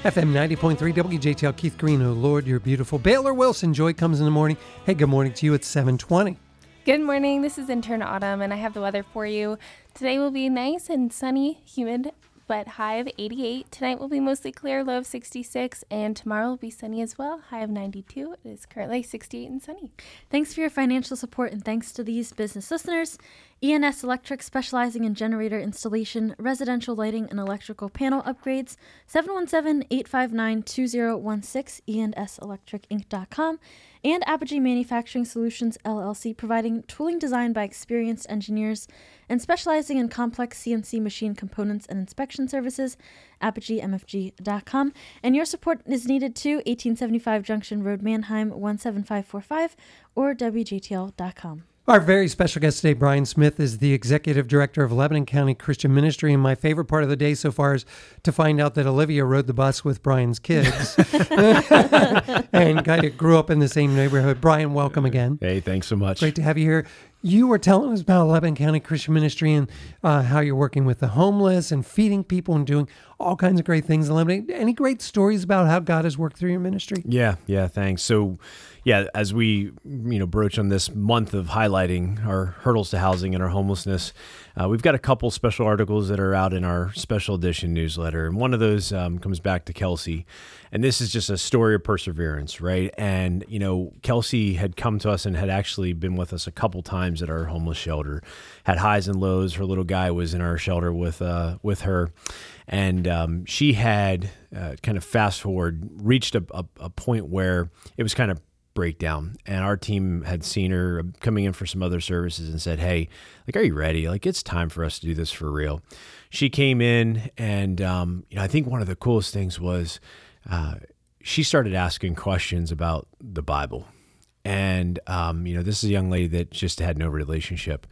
FM 90.3 WJTL, Keith Green, oh Lord, you're beautiful. Baylor Wilson, joy comes in the morning. Hey, good morning to you. It's 7:20. Good morning. This is Intern Autumn, and I have the weather for you. Today will be nice and sunny, humid, but high of 88. Tonight will be mostly clear, low of 66, and tomorrow will be sunny as well, high of 92. It is currently 68 and sunny. Thanks for your financial support, and thanks to these business listeners. ENS Electric, specializing in generator installation, residential lighting, and electrical panel upgrades. 717-859-2016, enselectricinc.com. And Apogee Manufacturing Solutions, LLC, providing tooling designed by experienced engineers and specializing in complex CNC machine components and inspection services, apogeemfg.com. And your support is needed too, 1875 Junction Road, Manheim, 17545, or wjtl.com. Our very special guest today, Brian Smith, is the Executive Director of Lebanon County Christian Ministry. And my favorite part of the day so far is to find out that Olivia rode the bus with Brian's kids and kind of grew up in the same neighborhood. Brian, welcome again. Hey, thanks so much. Great to have you here. You were telling us about Lebanon County Christian Ministry and how you're working with the homeless and feeding people and doing all kinds of great things in Lebanon. Any great stories about how God has worked through your ministry? Yeah, thanks. So, as we broach on this month of highlighting our hurdles to housing and our homelessness, we've got a couple special articles that are out in our special edition newsletter, and one of those comes back to Kelsey, and this is just a story of perseverance, right? And Kelsey had come to us and had actually been with us a couple times at our homeless shelter, had highs and lows. Her little guy was in our shelter with her, and she had kind of fast forward reached a point where it was kind of breakdown, and our team had seen her coming in for some other services and said, hey, are you ready? It's time for us to do this for real. She came in, and I think one of the coolest things was she started asking questions about the Bible. And this is a young lady that just had no relationship.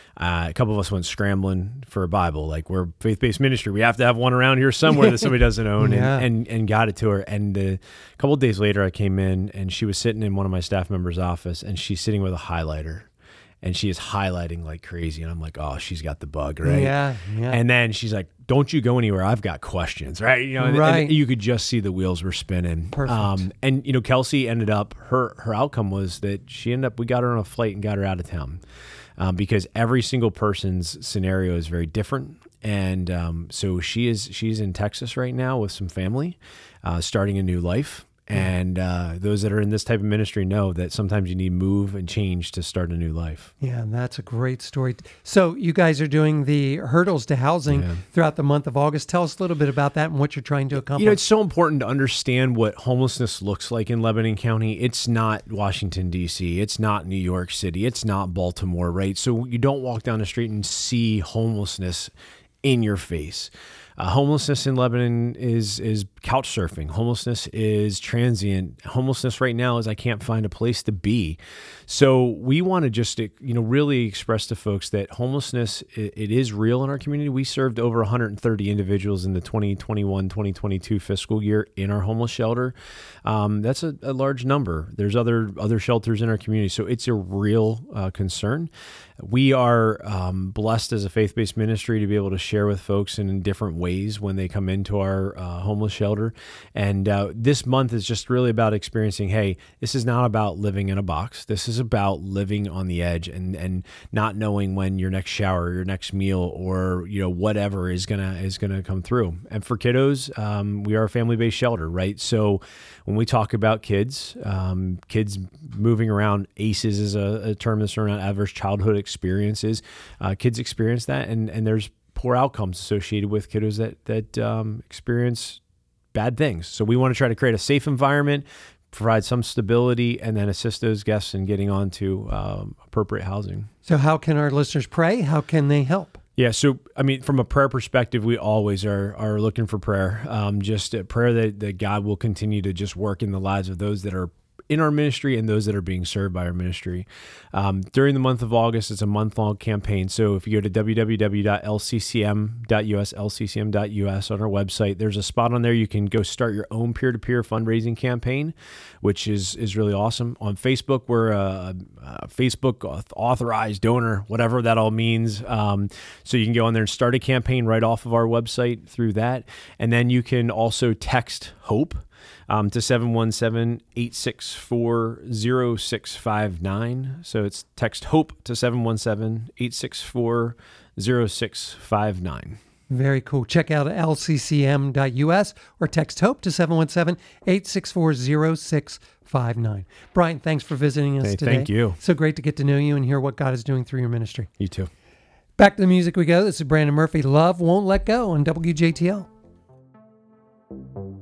A couple of us went scrambling for a Bible. We're faith-based ministry. We have to have one around here somewhere that somebody doesn't own, Yeah. and got it to her. And a couple of days later, I came in, and she was sitting in one of my staff members' office, and she's sitting with a highlighter, and she is highlighting like crazy. And I'm like, oh, she's got the bug, right? Yeah. And then she's like, don't you go anywhere. I've got questions, right? And you could just see the wheels were spinning. Perfect. And Kelsey ended up, her outcome was that we got her on a flight and got her out of town. Because every single person's scenario is very different. And so she's in Texas right now with some family, starting a new life. And those that are in this type of ministry know that sometimes you need move and change to start a new life. Yeah, that's a great story. So you guys are doing the hurdles to housing throughout the month of August. Tell us a little bit about that and what you're trying to accomplish. It's so important to understand what homelessness looks like in Lebanon County. It's not Washington, D.C. It's not New York City. It's not Baltimore, right? So you don't walk down the street and see homelessness in your face. Homelessness in Lebanon is couch surfing. Homelessness is transient. Homelessness right now is I can't find a place to be. So we want to just really express to folks that homelessness, it is real in our community. We served over 130 individuals in the 2021-2022 fiscal year in our homeless shelter. That's a large number. There's other shelters in our community, so it's a real concern. We are blessed as a faith-based ministry to be able to share with folks in different ways when they come into our homeless shelter. And this month is just really about experiencing, hey, this is not about living in a box. This is about living on the edge and not knowing when your next shower, your next meal, or whatever is gonna come through. And for kiddos, we are a family-based shelter, right? So when we talk about kids moving around, ACEs is a term that's around adverse childhood experiences. Kids experience that, and there's poor outcomes associated with kiddos that experience bad things. So we want to try to create a safe environment, provide some stability, and then assist those guests in getting onto appropriate housing. So how can our listeners pray? How can they help? Yeah, so from a prayer perspective, we always are looking for prayer. Just a prayer that God will continue to just work in the lives of those that are in our ministry and those that are being served by our ministry. During the month of August, it's a month-long campaign. So if you go to www.lccm.us on our website, there's a spot on there you can go start your own peer-to-peer fundraising campaign, which is really awesome. On Facebook, we're a Facebook authorized donor, whatever that all means. So you can go on there and start a campaign right off of our website through that. And then you can also text HOPE to 717-864-0659. So it's text HOPE to 717-864-0659. Very cool. Check out lccm.us or text HOPE to 717-864-0659. Brian, thanks for visiting us today. Thank you. So great to get to know you and hear what God is doing through your ministry. You too. Back to the music we go. This is Brandon Murphy. Love Won't Let Go on WJTL.